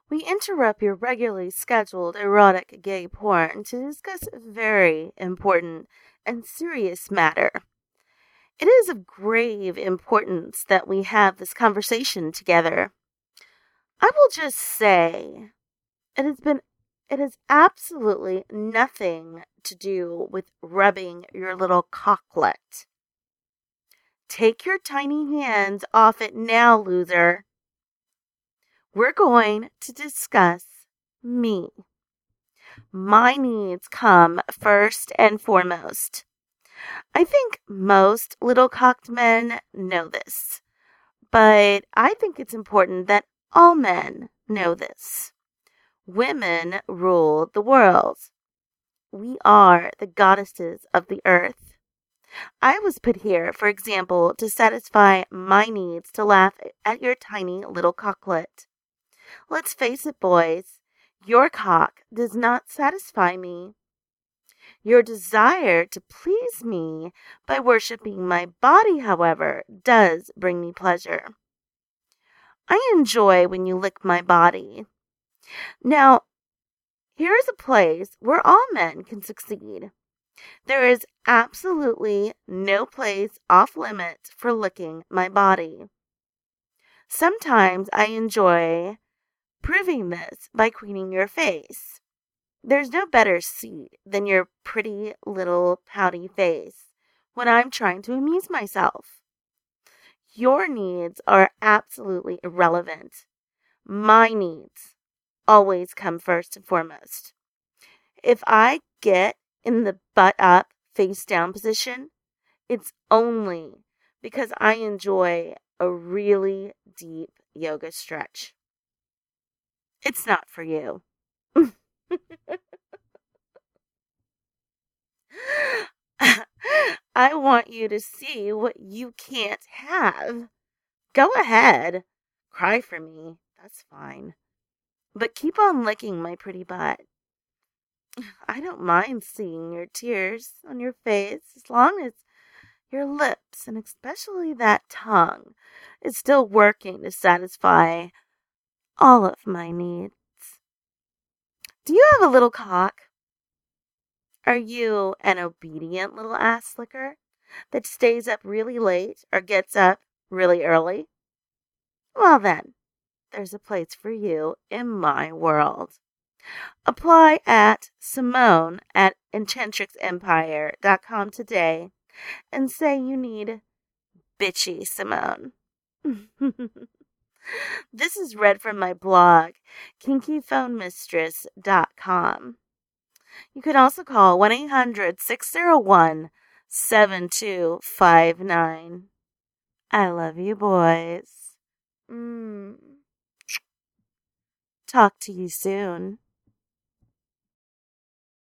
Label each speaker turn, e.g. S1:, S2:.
S1: We interrupt your regularly scheduled erotic gay porn to discuss a very important and serious matter. It is of grave importance that we have this conversation together. I will just say it has been it has absolutely nothing to do with rubbing your little cocklet. Take your tiny hands off it now, loser. We're going to discuss me. My needs come first and foremost. I think most little cocked men know this, but I think it's important that all men know this. Women rule the world. We are the goddesses of the earth. I was put here, for example, to satisfy my needs to laugh at your tiny little cocklet. Let's face it, boys, your cock does not satisfy me. Your desire to please me by worshiping my body, however, does bring me pleasure. I enjoy when you lick my body. Now, here is a place where all men can succeed. There is absolutely no place off limits for licking my body. Sometimes I enjoy proving this by cleaning your face. There's no better seat than your pretty little pouty face when I'm trying to amuse myself. Your needs are absolutely irrelevant. My needs always come first and foremost. If I get in the butt up, face down position, it's only because I enjoy a really deep yoga stretch. It's not for you. I want you to see what you can't have. Go ahead. Cry for me. That's fine. But keep on licking my pretty butt. I don't mind seeing your tears on your face as long as your lips, and especially that tongue, is still working to satisfy all of my needs. Do you have a little cock? Are you an obedient little ass slicker that stays up really late or gets up really early? Well then, there's a place for you in my world. Apply at Simone at enchantrixempire.com today and say you need bitchy Simone. This is read from my blog, kinkyphonemistress.com. You can also call 1-800-601-7259. I love you, boys. Talk to you soon.